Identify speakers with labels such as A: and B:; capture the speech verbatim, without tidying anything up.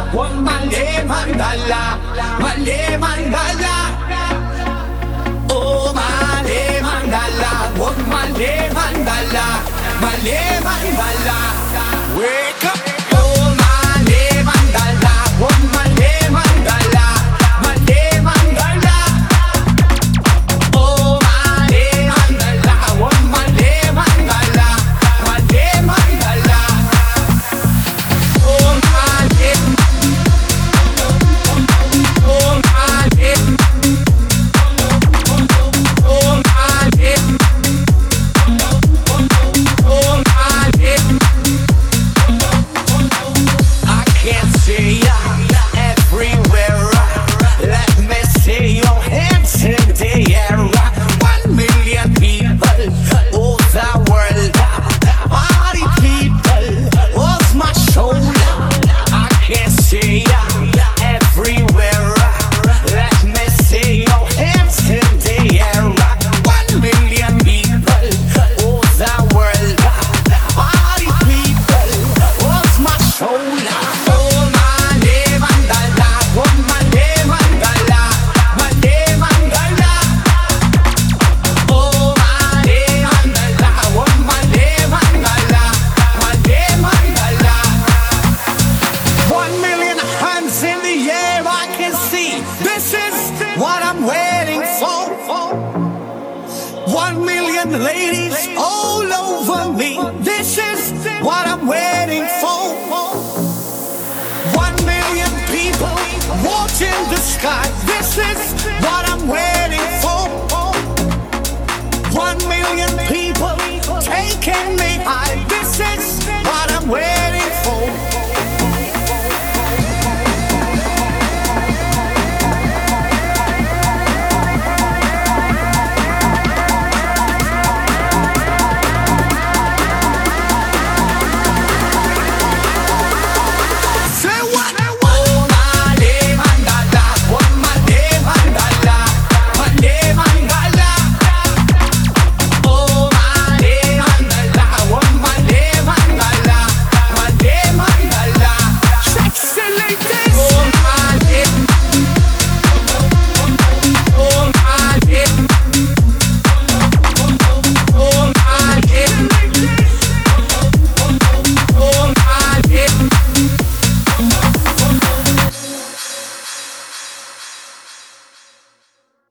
A: oh male mandala, male mandala. Oh male mandala, oh male mandala, male mandala. Wake up. Oh male mandala, oh male mandala, male mandala. Oh male mandala, oh male mandala, male mandala. Oh male, oh male, oh male, oh male. I can't see ya everywhere. Let me see your hands in the air. One million people, oh the world. Party people, what's my shoulder? I can't see ya everywhere. Let me see your hands in the air. One million people, oh the world. Party people, what's my shoulder? Oh male mandala, oh male mandala, male mandala. Oh male mandala, oh male mandala, male mandala. One million hands in the air, I can see. This is what I'm waiting for. One million ladies all over me. This is what I'm waiting for. One million people watching the sky. This is what I'm waiting for. One million people taking me high. This is